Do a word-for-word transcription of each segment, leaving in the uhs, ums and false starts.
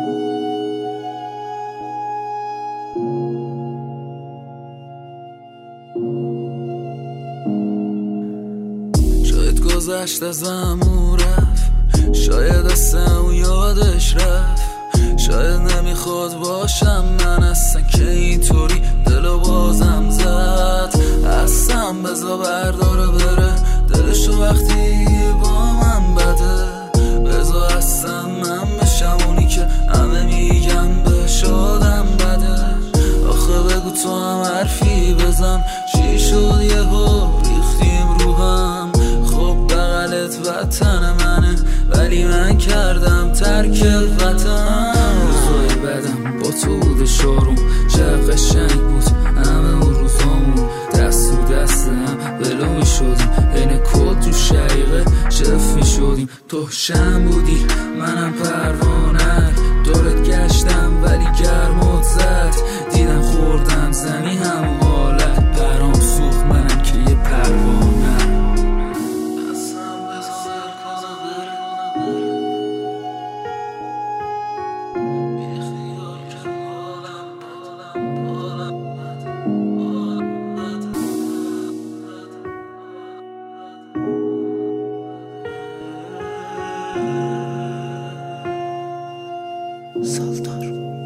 شاید گذشت ازم و رفت، شاید اصلا اون یادش رفت، شاید نمیخواد باشم من اصلا که اینطوری دلو بازم زد. اصلا بزا برداره بره دلشو وقتی با من بده، بزا اصلا من بشم اونی که همه میگن بهش آدم بده. آخه بگو تو هم حرفی بزن، چی شد یهو ریختیم رو هم؟ خب بغلت وطن منه ولی من کردم ترک وطن. روزای بدم با تو بود شاروم، چه قشنگ بود همه اون روزامون، دست تو دست هم ولو می شدیم، این کد تو شقیقه شف می شدیم. تو شم بودی منم پروانه، دورت گشتم ولی گرمت زد، دیدم خوردم زمین هم حالت برام سوخت منم که یه پروانه. سالتار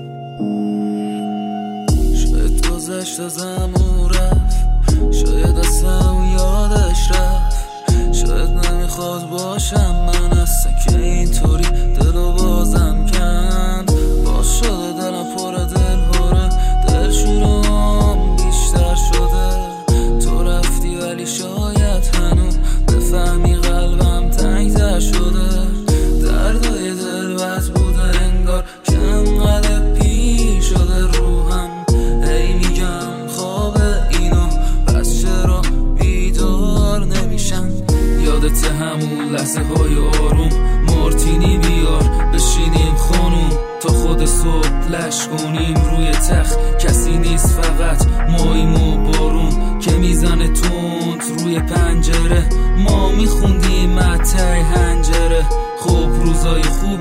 شاید گذشت ازم و رفت، شاید اصلا اون یادش رفت، شاید نمیخواد باشم من اصلا که اینطوری دلو بازم کند. باز شده دلم پر دلهوره، دلشورم بیشتر شده. تو رفتی ولی شاید هنوز بفهمی قلبم تنگ‌تر شده. دردای دل بد بوده انگار که انقدر پیر شده روحم. هی میگم خواب اینو پس چرا بیدار نمیشن؟ یادت همون لحظه های آروم، مارتینی بیار بشینیم خانوم، تا خود صبح لش کنیم روی تخت. کسی نیست فقط ماییم و بارون که میزنه تند روی پنجره. ما میخوندیم متای هنجره، خب روزای خوب